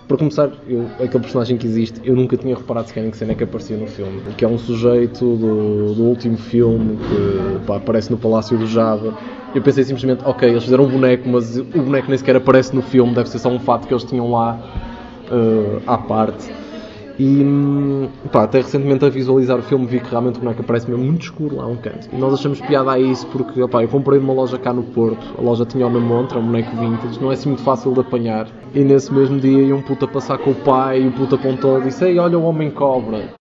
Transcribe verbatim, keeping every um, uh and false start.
Para começar, eu, aquele personagem que existe, eu nunca tinha reparado sequer em que cena é que aparecia no filme. Que é um sujeito do, do último filme que pá, aparece no Palácio do Java. Eu pensei simplesmente, ok, eles fizeram um boneco, mas o boneco nem sequer aparece no filme, deve ser só um fato que eles tinham lá uh, à parte. E pá, até recentemente a visualizar o filme vi que realmente o boneco aparece mesmo muito escuro lá a um canto. E nós achamos piada a isso porque opá, eu comprei numa loja cá no Porto, a loja tinha o Namontra, um boneco vintage, não é assim muito fácil de apanhar. E nesse mesmo dia ia um puto a passar com o pai e o puto apontou e disse: ei, olha o Homem-Cobra.